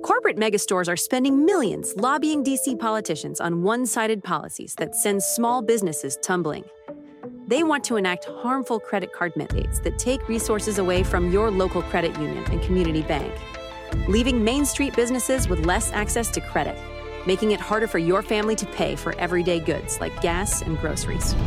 Corporate megastores are spending millions lobbying DC politicians on one-sided policies that send small businesses tumbling. They want to enact harmful credit card mandates that take resources away from your local credit union and community bank, leaving Main Street businesses with less access to credit, making it harder for your family to pay for everyday goods like gas and groceries.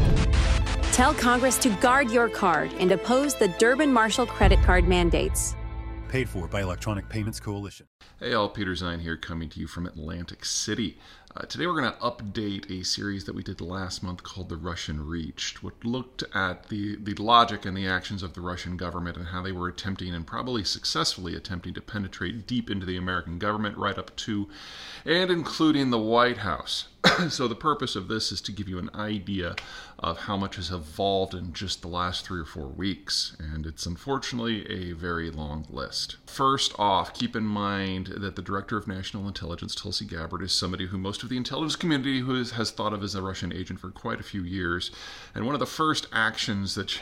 Tell Congress to guard your card and oppose the Durbin-Marshall credit card mandates. Paid for by Electronic Payments Coalition. Hey all, Peter Zine here, coming to you from Atlantic City. Today we're going to update a series that we did last month called The Russian Reach, which looked at the logic and the actions of the Russian government and how they were attempting, and probably successfully attempting, to penetrate deep into the American government, right up to and including the White House. So the purpose of this is to give you an idea of how much has evolved in just the last 3 or 4 weeks, and it's unfortunately a very long list. First off, keep in mind that the Director of National Intelligence, Tulsi Gabbard, is somebody who most of the intelligence community has thought of as a Russian agent for quite a few years, and one of the first actions that,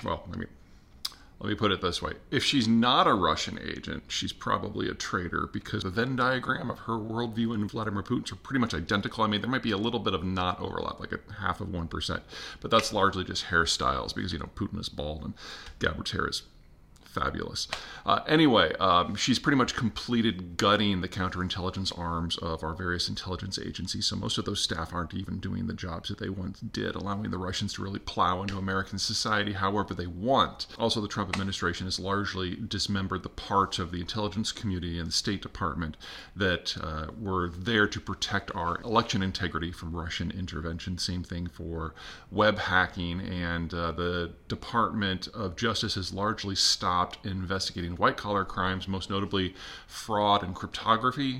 let me put it this way. If she's not a Russian agent, she's probably a traitor, because the Venn diagram of her worldview and Vladimir Putin's are pretty much identical. I mean, there might be a little bit of not overlap, like 0.5%, but that's largely just hairstyles, because, Putin is bald and Gabbard's hair is fabulous. Anyway, she's pretty much completed gutting the counterintelligence arms of our various intelligence agencies, so most of those staff aren't even doing the jobs that they once did, allowing the Russians to really plow into American society however they want. Also, the Trump administration has largely dismembered the parts of the intelligence community and the State Department that were there to protect our election integrity from Russian intervention. Same thing for web hacking, and the Department of Justice has largely stopped investigating white-collar crimes, most notably fraud and cryptography,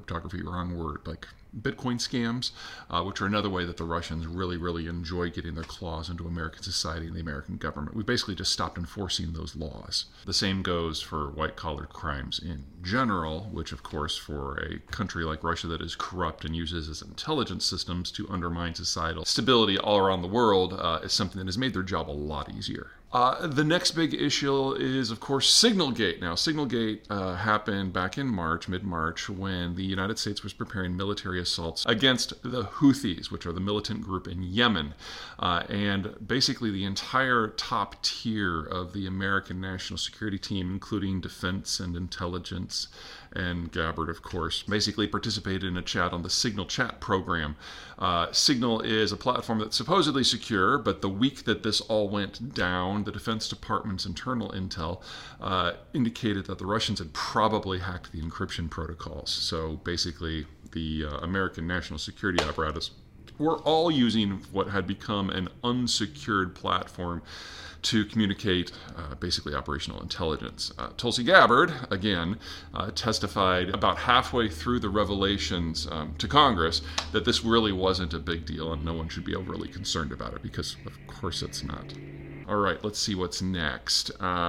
wrong word, like Bitcoin scams, which are another way that the Russians really enjoy getting their claws into American society and the American government. We basically just stopped enforcing those laws. The same goes for white-collar crimes in general, which of course for a country like Russia that is corrupt and uses its intelligence systems to undermine societal stability all around the world, is something that has made their job a lot easier. The next big issue is, of course, Signalgate. Now, Signalgate happened back in mid-March, when the United States was preparing military assaults against the Houthis, which are the militant group in Yemen. And basically the entire top tier of the American national security team, including defense and intelligence, and Gabbard, of course, basically participated in a chat on the Signal chat program. Signal is a platform that's supposedly secure, but the week that this all went down, the Defense Department's internal intel indicated that the Russians had probably hacked the encryption protocols. So basically, the American national security apparatus were all using what had become an unsecured platform to communicate basically operational intelligence. Tulsi Gabbard, again, testified about halfway through the revelations to Congress that this really wasn't a big deal and no one should be overly concerned about it, because of course it's not. All right, let's see what's next.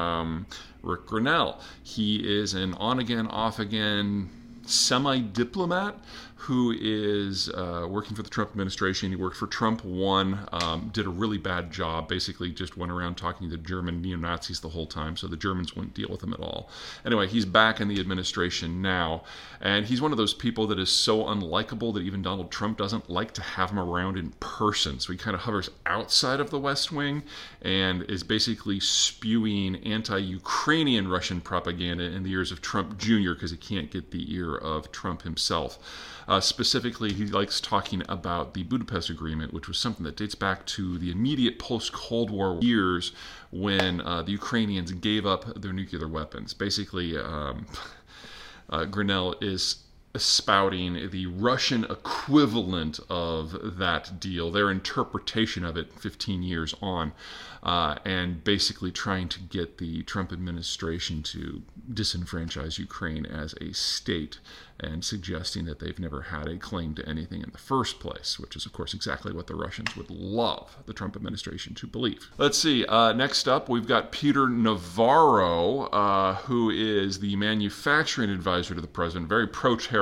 Rick Grenell. He is an on-again, off-again semi-diplomat who is working for the Trump administration. He worked for Trump 1, did a really bad job, basically just went around talking to German neo-Nazis the whole time, so the Germans wouldn't deal with him at all. Anyway, he's back in the administration now, and he's one of those people that is so unlikable that even Donald Trump doesn't like to have him around in person. So he kind of hovers outside of the West Wing and is basically spewing anti-Ukrainian Russian propaganda in the ears of Trump Jr. because he can't get the ear of Trump himself. Specifically, he likes talking about the Budapest Agreement, which was something that dates back to the immediate post-Cold War years when the Ukrainians gave up their nuclear weapons. Basically, Grenell is spouting the Russian equivalent of that deal, their interpretation of it 15 years on, and basically trying to get the Trump administration to disenfranchise Ukraine as a state, and suggesting that they've never had a claim to anything in the first place, which is, of course, exactly what the Russians would love the Trump administration to believe. Let's see. Next up, we've got Peter Navarro, who is the manufacturing advisor to the president, very pro-terror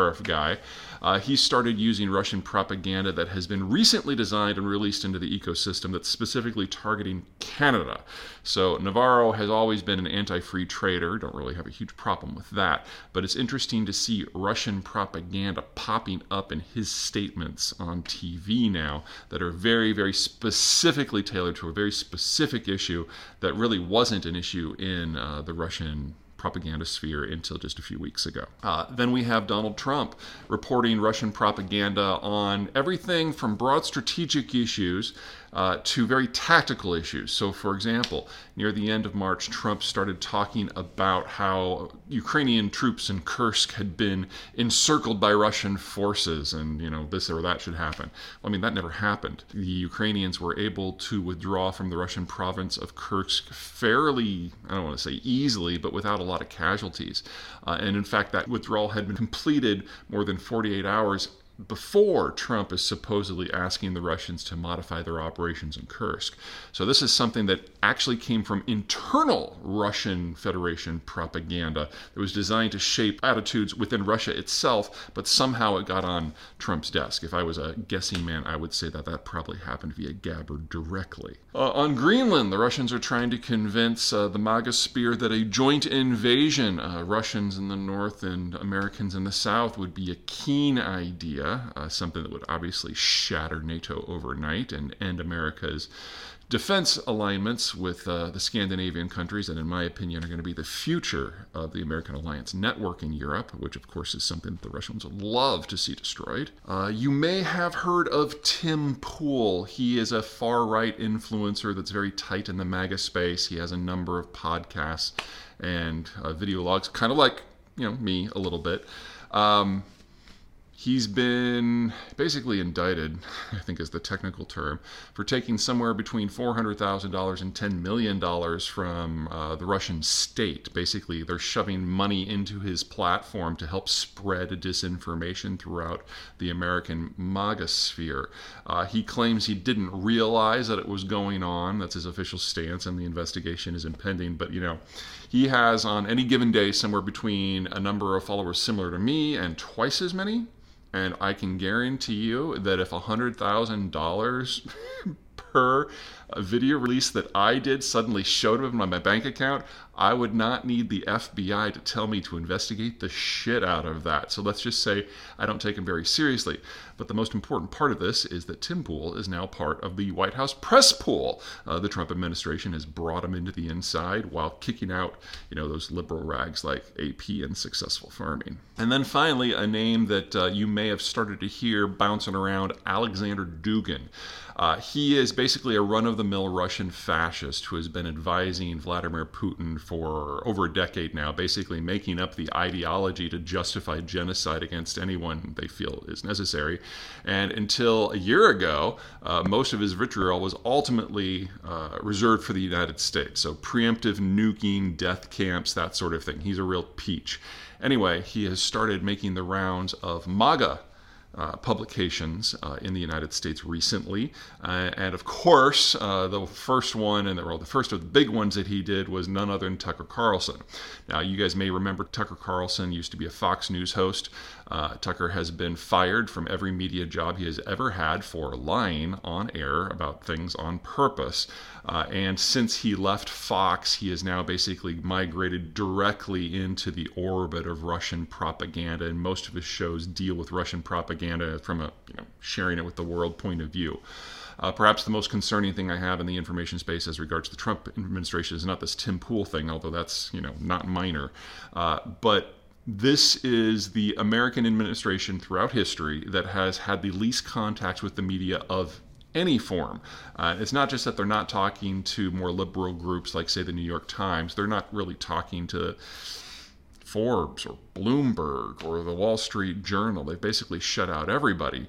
tariff guy. He started using Russian propaganda that has been recently designed and released into the ecosystem that's specifically targeting Canada. So Navarro has always been an anti-free trader. Don't really have a huge problem with that. But it's interesting to see Russian propaganda popping up in his statements on TV now that are very, very specifically tailored to a very specific issue that really wasn't an issue in the Russian propaganda sphere until just a few weeks ago. Then we have Donald Trump reporting Russian propaganda on everything from broad strategic issues to very tactical issues. So, for example, near the end of March, Trump started talking about how Ukrainian troops in Kursk had been encircled by Russian forces and, this or that should happen. Well, I mean, that never happened. The Ukrainians were able to withdraw from the Russian province of Kursk fairly, I don't want to say easily, but without a lot of casualties. And in fact, that withdrawal had been completed more than 48 hours before Trump is supposedly asking the Russians to modify their operations in Kursk. So this is something that actually came from internal Russian Federation propaganda that was designed to shape attitudes within Russia itself, but somehow it got on Trump's desk. If I was a guessing man, I would say that probably happened via Gabbard directly. On Greenland, the Russians are trying to convince the MAGA sphere that a joint invasion, Russians in the north and Americans in the south, would be a keen idea. Something that would obviously shatter NATO overnight and end America's defense alignments with the Scandinavian countries, and in my opinion are going to be the future of the American alliance network in Europe, which of course is something that the Russians would love to see destroyed. You may have heard of Tim Pool. He is a far-right influencer that's very tight in the MAGA space. He has a number of podcasts and video logs, kind of like me a little bit. He's been basically indicted, I think is the technical term, for taking somewhere between $400,000 and $10 million from the Russian state. Basically, they're shoving money into his platform to help spread disinformation throughout the American MAGA sphere. He claims he didn't realize that it was going on. That's his official stance, and the investigation is impending. But, he has on any given day somewhere between a number of followers similar to me and twice as many. And I can guarantee you that if $100,000 per video release that I did suddenly showed up in my bank account, I would not need the FBI to tell me to investigate the shit out of that. So let's just say I don't take him very seriously. But the most important part of this is that Tim Pool is now part of the White House press pool. The Trump administration has brought him into the inside while kicking out, those liberal rags like AP and Successful Farming. And then finally, a name that you may have started to hear bouncing around, Alexander Dugin. He is basically a run-of-the-mill Russian fascist who has been advising Vladimir Putin for over a decade now, basically making up the ideology to justify genocide against anyone they feel is necessary. And until a year ago, most of his vitriol was ultimately reserved for the United States. So preemptive nuking, death camps, that sort of thing. He's a real peach. Anyway, he has started making the rounds of MAGA publications in the United States recently. And of course, the first one, the first of the big ones that he did was none other than Tucker Carlson. Now, you guys may remember Tucker Carlson used to be a Fox News host. Tucker has been fired from every media job he has ever had for lying on air about things on purpose. And since he left Fox, he has now basically migrated directly into the orbit of Russian propaganda, and most of his shows deal with Russian propaganda from a sharing it with the world point of view. Perhaps the most concerning thing I have in the information space as regards to the Trump administration is not this Tim Pool thing, although that's not minor, but this is the American administration throughout history that has had the least contacts with the media of any form. It's not just that they're not talking to more liberal groups like, say, the New York Times. They're not really talking to Forbes or Bloomberg or the Wall Street Journal. They've basically shut out everybody.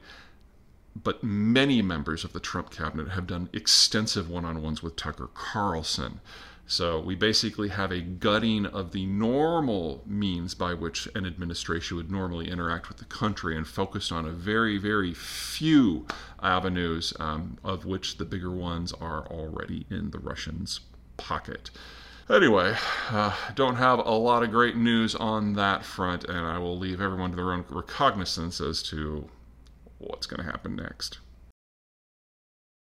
But many members of the Trump cabinet have done extensive one-on-ones with Tucker Carlson. So we basically have a gutting of the normal means by which an administration would normally interact with the country and focused on a very, very few avenues, of which the bigger ones are already in the Russians' pocket. Anyway, don't have a lot of great news on that front, and I will leave everyone to their own recognizance as to what's going to happen next.